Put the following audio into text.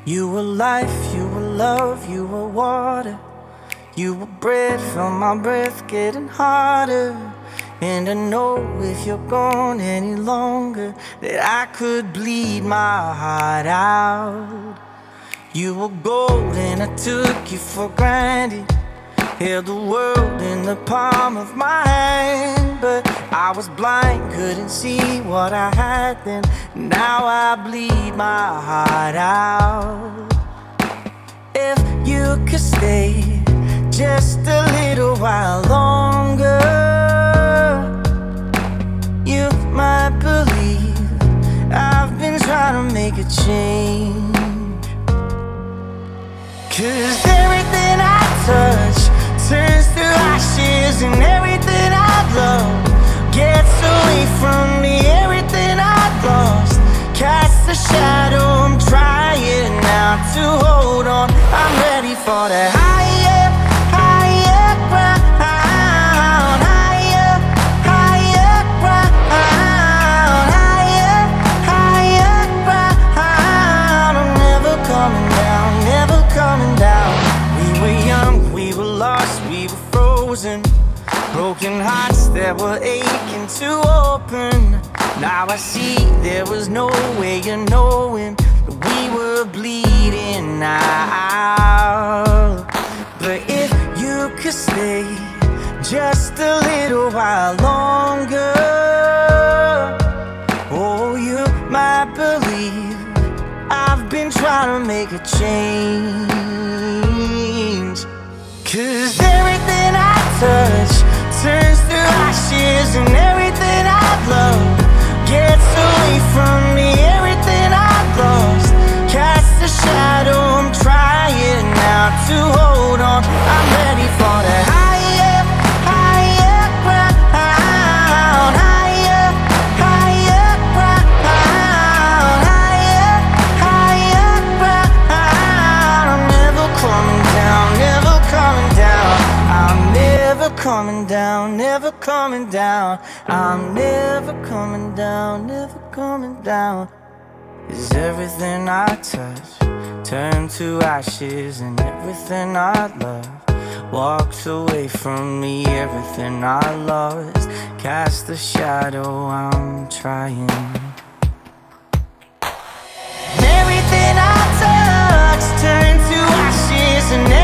You were life, you were love, you were water. You were breath, felt my breath getting harder. And I know if you're gone any longer that I could bleed my heart out. You were gold and I took you for granted. Held the world in the palm of my hand, but I was blind, couldn't see what I had then. Now I bleed my heart out. If you could stay just a little while longer, you might believe I've been trying to make a change. 'Cause everything I touch turns to ashes, and everything I love gets away from me. Everything I've lost casts a shadow. I'm trying now to hold on. I'm ready for the higher, higher ground. Higher, higher ground. Higher, higher ground. I'm never coming down, never coming down. We were young, we were lost, we were frozen. Broken hearts that were aching to open. Now I see there was no way of knowing that we were bleeding out. But if you could stay just a little while longer, oh, you might believe I've been trying to make a change. 'Cause everything I touch turns to ashes, and everything I love gets away from me. Everything I've lost casts a shadow. I'm trying now to hold on. I'm ready for the higher, higher ground. Higher, higher ground. Higher, higher ground. I'm never coming down, never coming down. I'm never coming down, never coming down. I'm never coming down, never coming down. 'Cause everything I touch turns to ashes, and everything I love walks away from me. Everything I lost casts a shadow. I'm trying. Everything I touch turns to ashes, and